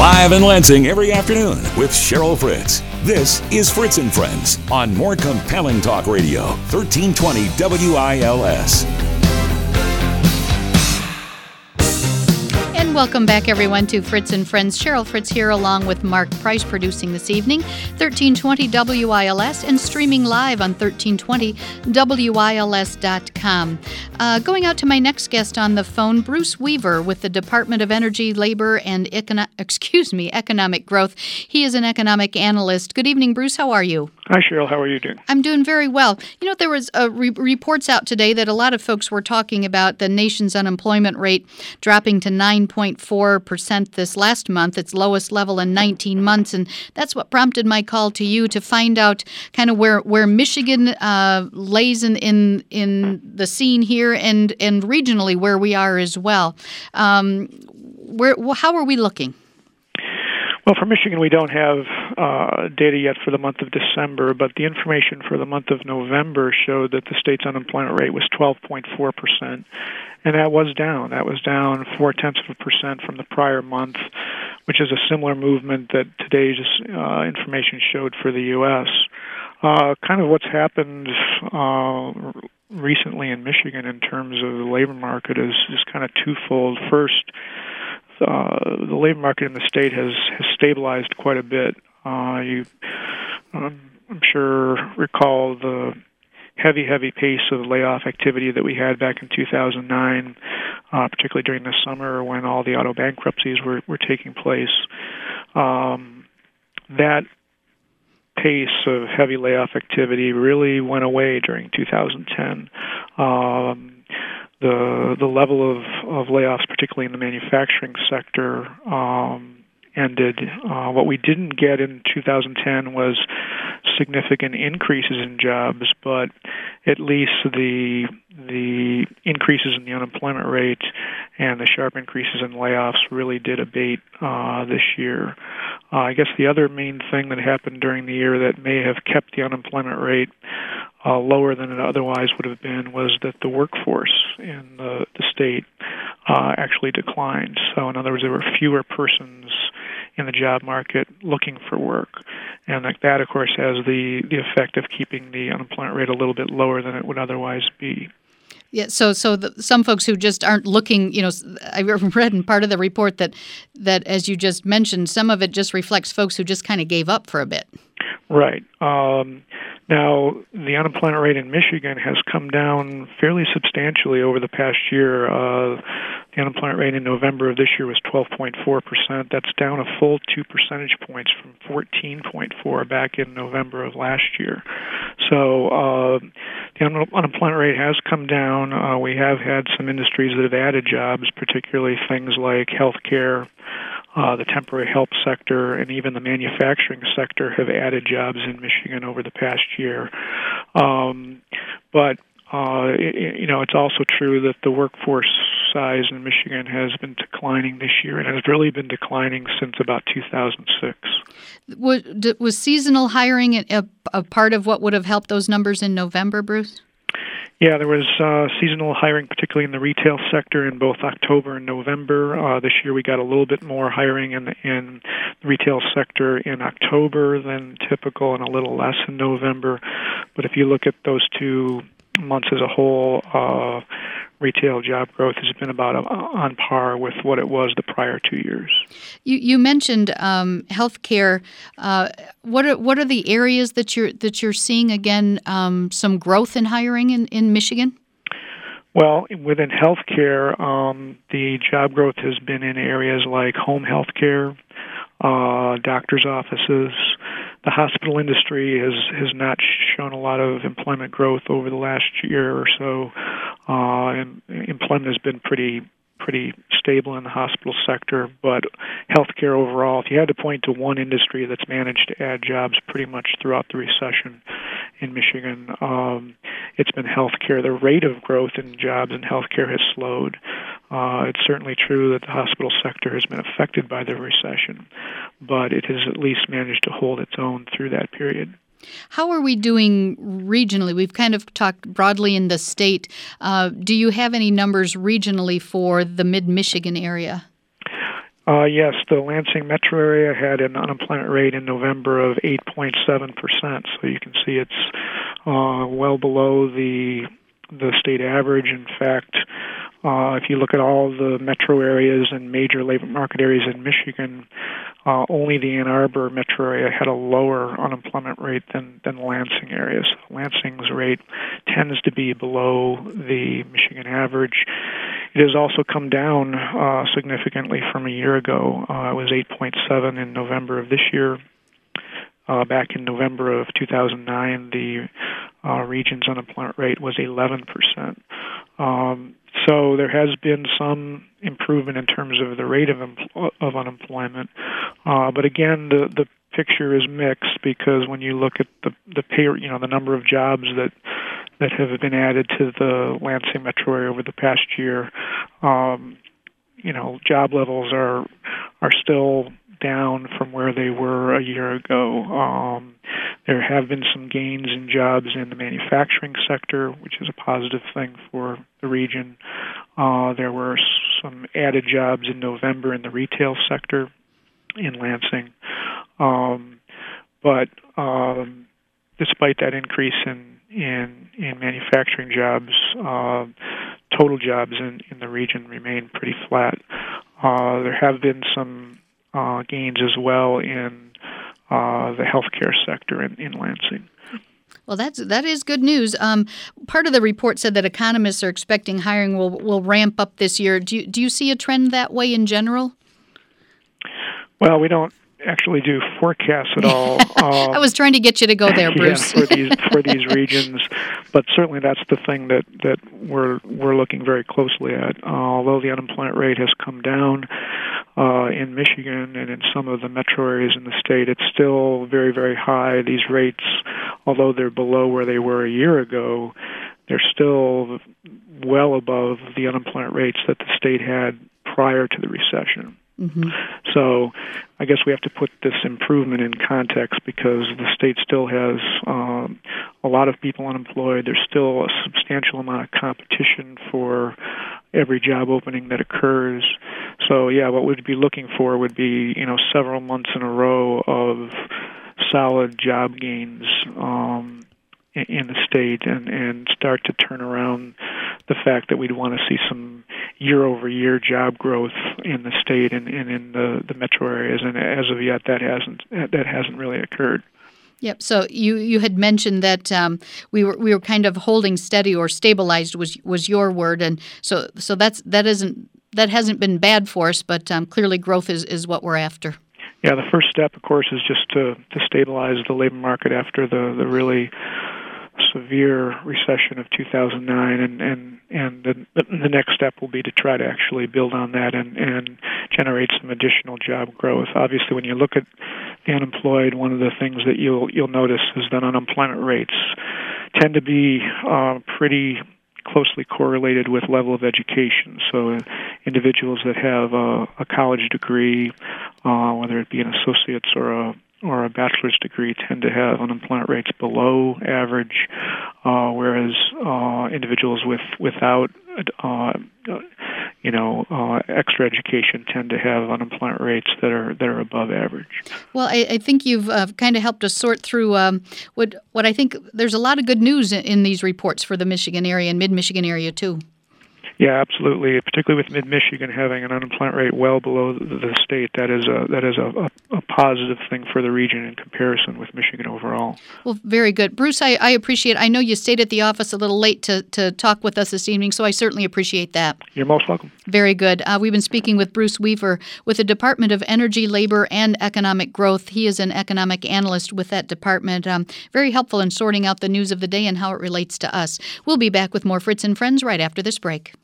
Live in Lansing every afternoon with Cheryl Fritz. This is Fritz and Friends on More Compelling Talk Radio, 1320 WILS. Welcome back, everyone, to Fritz and Friends. Cheryl Fritz here, along with Mark Price, producing this evening, 1320 WILS, and streaming live on 1320WILS.com. Going out to my next guest on the phone, Bruce Weaver with the Department of Energy, Labor, and Economic Growth. He is an economic analyst. Good evening, Bruce. How are you? Hi, Cheryl. How are you doing? I'm doing very well. You know, there was reports out today that a lot of folks were talking about the nation's unemployment rate dropping to 9.4% this last month, its lowest level in 19 months. And that's what prompted my call to you to find out kind of where Michigan lays in the scene here and regionally where we are as well. How are we looking? Well, for Michigan, we don't have data yet for the month of December, but the information for the month of November showed that the state's unemployment rate was 12.4%, and that was down. That was down 0.4% from the prior month, which is a similar movement that today's information showed for the U.S. Kind of what's happened recently in Michigan in terms of the labor market is kind of twofold. First, the labor market in the state has stabilized quite a bit. I'm sure recall the heavy pace of layoff activity that we had back in 2009, particularly during the summer when all the auto bankruptcies were taking place. That pace of heavy layoff activity really went away during 2010. The level of layoffs, particularly in the manufacturing sector, ended. What we didn't get in 2010 was significant increases in jobs, but at least the increases in the unemployment rate and the sharp increases in layoffs really did abate this year. I guess the other main thing that happened during the year that may have kept the unemployment rate lower than it otherwise would have been was that the workforce in the state actually declined. So in other words, there were fewer persons in the job market looking for work. And that of course, has the effect of keeping the unemployment rate a little bit lower than it would otherwise be. Yeah, so some folks who just aren't looking, I read in part of the report that as you just mentioned, some of it just reflects folks who just kind of gave up for a bit. Right. Now, the unemployment rate in Michigan has come down fairly substantially over the past year. The unemployment rate in November of this year was 12.4%. That's down a full 2 percentage points from 14.4 back in November of last year. So the unemployment rate has come down. We have had some industries that have added jobs, particularly things like healthcare, the temporary help sector, and even the manufacturing sector have added jobs in Michigan over the past year. But it's also true that the workforce size in Michigan has been declining this year, and has really been declining since about 2006. Was seasonal hiring a part of what would have helped those numbers in November, Bruce? Yeah, there was seasonal hiring, particularly in the retail sector, in both October and November. This year we got a little bit more hiring in the retail sector in October than typical, and a little less in November. But if you look at those 2 months as a whole, retail job growth has been about on par with what it was the prior 2 years. You mentioned healthcare. What are the areas that you're seeing again some growth in hiring in Michigan? Well, within healthcare, the job growth has been in areas like home healthcare, doctors' offices. The hospital industry has not shown a lot of employment growth over the last year or so. And employment has been pretty stable in the hospital sector, but healthcare overall, if you had to point to one industry that's managed to add jobs pretty much throughout the recession in Michigan, it's been healthcare. The rate of growth in jobs in healthcare has slowed. It's certainly true that the hospital sector has been affected by the recession, but it has at least managed to hold its own through that period. How are we doing regionally? We've kind of talked broadly in the state. Do you have any numbers regionally for the mid-Michigan area? Yes, the Lansing metro area had an unemployment rate in November of 8.7%. So you can see it's well below the state average. In fact, if you look at all the metro areas and major labor market areas in Michigan, only the Ann Arbor metro area had a lower unemployment rate than the Lansing area. So Lansing's rate tends to be below the Michigan average. It has also come down significantly from a year ago. It was 8.7 in November of this year. Back in November of 2009, the region's unemployment rate was 11%. So there has been some improvement in terms of the rate of unemployment. But again, the picture is mixed, because when you look at the pay, the number of jobs that have been added to the Lansing metro area over the past year, job levels are still down from where they were a year ago. There have been some gains in jobs in the manufacturing sector, which is a positive thing for the region. There were some added jobs in November in the retail sector in Lansing. But despite that increase in manufacturing jobs, total jobs in the region remain pretty flat. There have been some gains as well in the healthcare sector in Lansing. Well, that is good news. Part of the report said that economists are expecting hiring will ramp up this year. Do you see a trend that way in general? Well, we don't actually do forecasts at all. I was trying to get you to go there, Bruce. Yeah, for these regions, but certainly that's the thing that we're looking very closely at. Although the unemployment rate has come down in Michigan and in some of the metro areas in the state, it's still very, very high. These rates, although they're below where they were a year ago, they're still well above the unemployment rates that the state had prior to the recession. Mm-hmm. So I guess we have to put this improvement in context, because the state still has a lot of people unemployed. There's still a substantial amount of competition for every job opening that occurs. So yeah, what we'd be looking for would be several months in a row of solid job gains in the state, and start to turn around the fact that we'd want to see some year-over-year job growth in the state and in the metro areas. And as of yet, that hasn't really occurred. Yep. So you had mentioned that we were kind of holding steady, or stabilized was your word, and so that hasn't been bad for us, but clearly growth is what we're after. Yeah, the first step, of course, is just to stabilize the labor market after the really severe recession of 2009, and the next step will be to try to actually build on that and generate some additional job growth. Obviously, when you look at the unemployed, one of the things that you'll notice is that unemployment rates tend to be pretty closely correlated with level of education. So individuals that have a college degree, whether it be an associate's or a bachelor's degree, tend to have unemployment rates below average, whereas individuals without extra education tend to have unemployment rates that are above average. Well, I think you've kind of helped us sort through what I think there's a lot of good news in these reports for the Michigan area and mid-Michigan area too. Yeah, absolutely. Particularly with mid-Michigan having an unemployment rate well below the state, that is a positive thing for the region in comparison with Michigan overall. Well, very good. Bruce, I appreciate it. I know you stayed at the office a little late to talk with us this evening, so I certainly appreciate that. You're most welcome. Very good. We've been speaking with Bruce Weaver with the Department of Energy, Labor, and Economic Growth. He is an economic analyst with that department. Very helpful in sorting out the news of the day and how it relates to us. We'll be back with more Fritz and Friends right after this break.